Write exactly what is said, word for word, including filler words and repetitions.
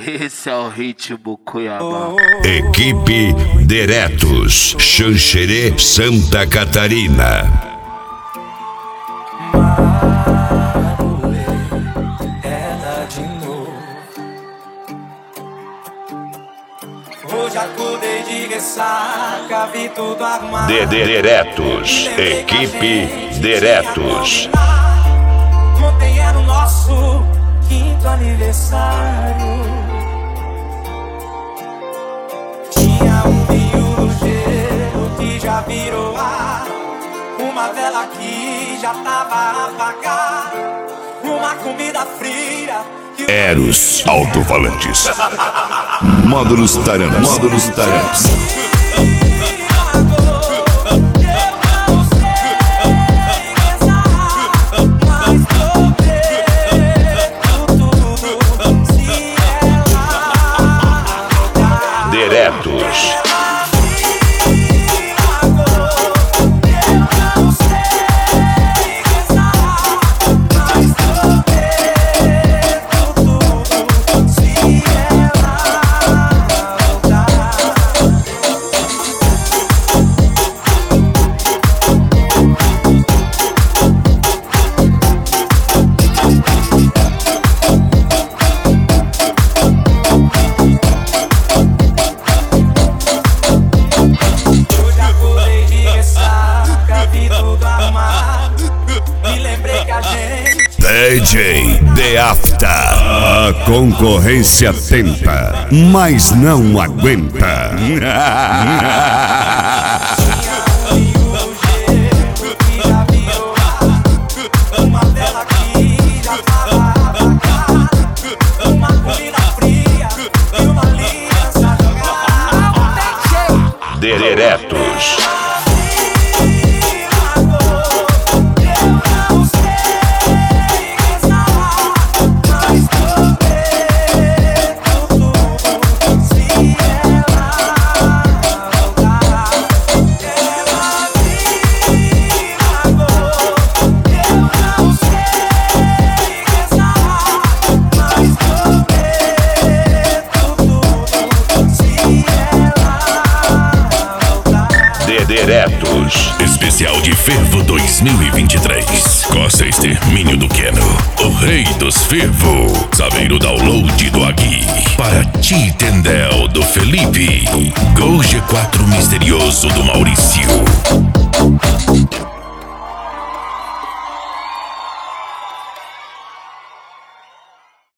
Esse é o ritmo Cuiabá. Equipe Diretos, Xanxerê, Santa Catarina. Marulê, ela de novo. Hoje acordei de ressaca, vi tudo arrumado. De Diretos, Equipe Diretos. Ontem era o nosso quinto aniversário. Tinha um vinho no gelo que já virou ar, uma vela que já tava a apagar, uma comida fria. Eros Alto-Falantes. Módulos Taranas. Módulos Taranas. Diretos. D J The After. A concorrência tenta, mas não aguenta. Diretos. Diretos. Especial de Fervo dois mil e vinte e três. Costa Extermínio do Queno. O rei dos fervo. Saber o download do Agui. Para ti, Tendel do Felipe. Gol G quatro misterioso do Maurício.